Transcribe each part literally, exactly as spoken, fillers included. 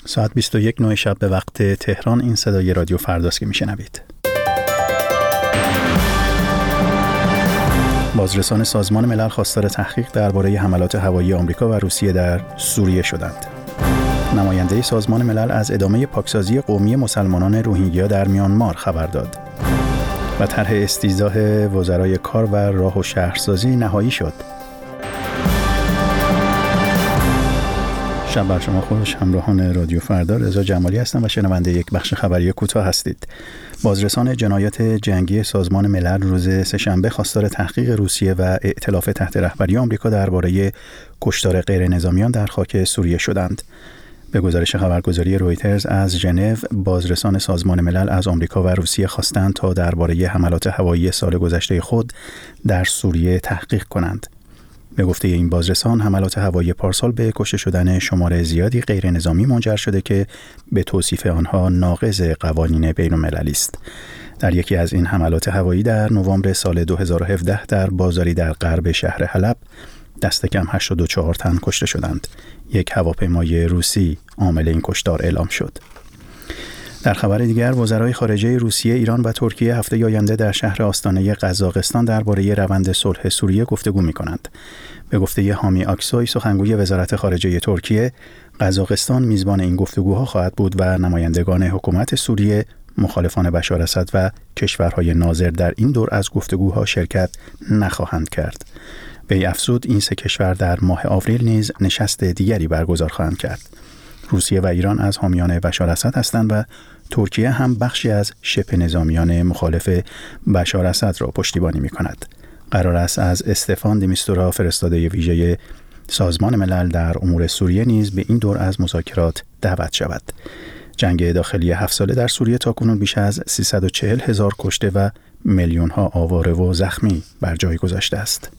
ساعت بیست و یک نه شب به وقت تهران. این صدای رادیو فرداست که میشنوید. بازرسان سازمان ملل خواستار تحقیق درباره حملات هوایی آمریکا و روسیه در سوریه شدند. نماینده سازمان ملل از ادامه پاکسازی قومی مسلمانان روهینگیا در میانمار خبر داد. و طرح استیضاح وزرای کار و راه و شهرسازی نهایی شد. شب بر شما خوش. همراهان رادیو فردا، رضا جمالی هستم و شنونده یک بخش خبری کوتاه هستید. بازرسان جنایات جنگی سازمان ملل روز سه‌شنبه خواستار تحقیق روسیه و ائتلاف تحت رهبری آمریکا درباره کشتار غیر نظامیان در خاک سوریه شدند. به گزارش خبرگزاری رویترز از ژنو، بازرسان سازمان ملل از آمریکا و روسیه خواستند تا درباره حملات هوایی سال گذشته خود در سوریه تحقیق کنند. به گفته این بازرسان، حملات هوایی پارسال به کشته شدن شمار زیادی غیر نظامی منجر شده که به توصیف آنها ناقض قوانین بین المللی است. در یکی از این حملات هوایی در نوامبر سال دو هزار و هفده در بازاری در غرب شهر حلب دست کم هشتاد و چهار تن کشته شدند. یک هواپیمای روسی عامل این کشتار اعلام شد. در خبر دیگر، وزرای خارجه روسیه، ایران و ترکیه هفته آینده در شهر آستانه قزاقستان درباره روند صلح سوریه گفتگو می‌کنند. به گفته حامی آکسوی، سخنگوی وزارت خارجه ترکیه، قزاقستان میزبان این گفتگوها خواهد بود و نمایندگان حکومت سوریه، مخالفان بشار اسد و کشورهای ناظر در این دور از گفتگوها شرکت نخواهند کرد. وی افزود این سه کشور در ماه آوریل نیز نشست دیگری برگزار خواهند کرد. روسیه و ایران از حامیان بشار اسد هستند و ترکیه هم بخشی از شبه نظامیان مخالف بشار اسد را پشتیبانی می‌کند. قرار است از استفان دمیستورا، فرستاده ویژه سازمان ملل در امور سوریه، نیز به این دور از مذاکرات دعوت شود. جنگ داخلی هفت ساله در سوریه تاکنون بیش از سیصد و چهل هزار کشته و میلیون‌ها آواره و زخمی بر جای گذاشته است.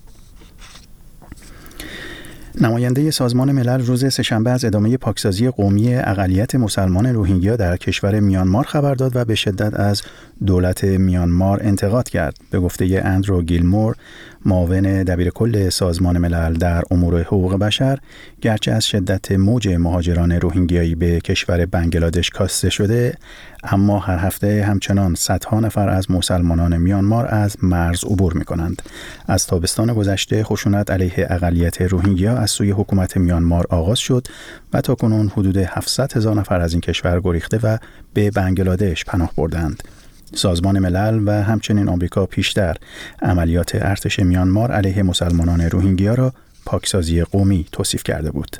نماینده سازمان ملل روز سه‌شنبه از ادامه پاکسازی قومی اقلیت مسلمان روهینگیا در کشور میانمار خبر داد و به شدت از دولت میانمار انتقاد کرد. به گفته اندرو گیلمور، معاون دبیرکل سازمان ملل در امور حقوق بشر، گرچه از شدت موج مهاجران روهینگیایی به کشور بنگلادش کاسته شده، اما هر هفته همچنان صدها نفر از مسلمانان میانمار از مرز عبور می‌کنند. از تابستان گذشته خشونت علیه اقلیت روهینگیا از سوی حکومت میانمار آغاز شد و تاکنون حدود هفتصد هزار نفر از این کشور گریخته و به بنگلادش پناه بردند. سازمان ملل و همچنین آمریکا پیشتر عملیات ارتش میانمار علیه مسلمانان روهینگیا را پاکسازی قومی توصیف کرده بود.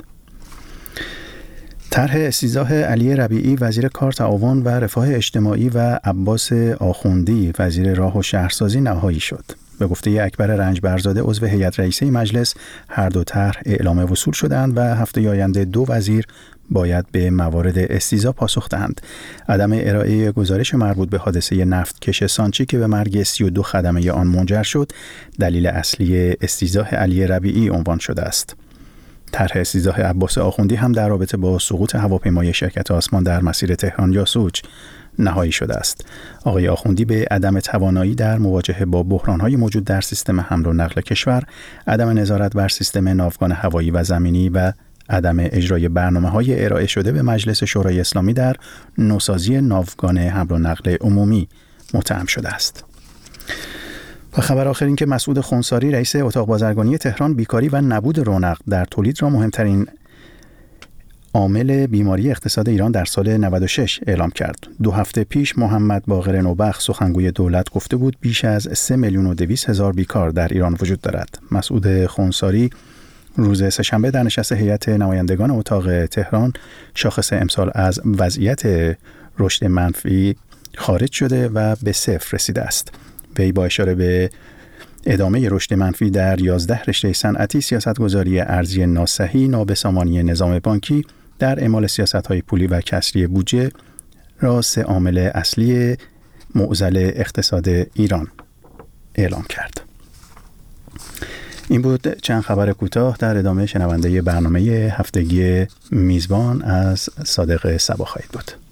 طرح استیضاح علی ربیعی وزیر کار، تعاون و رفاه اجتماعی و عباس آخوندی وزیر راه و شهرسازی نهایی شد. به گفته اکبر رنجبرزاده، عضو هیئت رئیسه مجلس، هر دو طرح اعلام وصول شدند و هفته آینده دو وزیر باید به موارد استیضاح پاسخ دهند. عدم ارائه گزارش مربوط به حادثه نفتکش سانچی که به مرگ سی و دو خدمه آن منجر شد، دلیل اصلی استیضاح علی ربیعی عنوان شده است. طرح استیضاح عباس آخوندی هم در رابطه با سقوط هواپیمای شرکت آسمان در مسیر تهران یاسوج نهایی شده است. آقای آخوندی به عدم توانایی در مواجهه با بحران‌های موجود در سیستم حمل و نقل کشور، عدم نظارت بر سیستم ناوگان هوایی و زمینی و عدم اجرای برنامه‌های ارائه شده به مجلس شورای اسلامی در نوسازی ناوگان حمل و نقل عمومی متهم شده است. و خبر آخر این که مسعود خونساری، رئیس اتاق بازرگانی تهران، بیکاری و نبود رونق در تولید را مهمترین عامل بیماری اقتصاد ایران در سال نود و شش اعلام کرد. دو هفته پیش محمد باقر نوبخت، سخنگوی دولت، گفته بود بیش از سه میلیون و دویست هزار بیکار در ایران وجود دارد. مسعود خونساری روز سه‌شنبه در نشست هیئت نمایندگان اتاق تهران شاخص امسال از وضعیت رشد منفی خارج شده و به صفر رسیده است. وی با اشاره به ادامه رشد منفی در یازده رشته صنعتی، سیاستگذاری ارزی ناصحیح، نابسامانی نظام بانکی در اعمال سیاست‌های پولی و کسری بودجه را سه عامل اصلی معضل اقتصاد ایران اعلام کرد. این بود چند خبر کوتاه. در ادامه شنونده برنامه هفتگی میزبان از صادق صبا خواهید بود.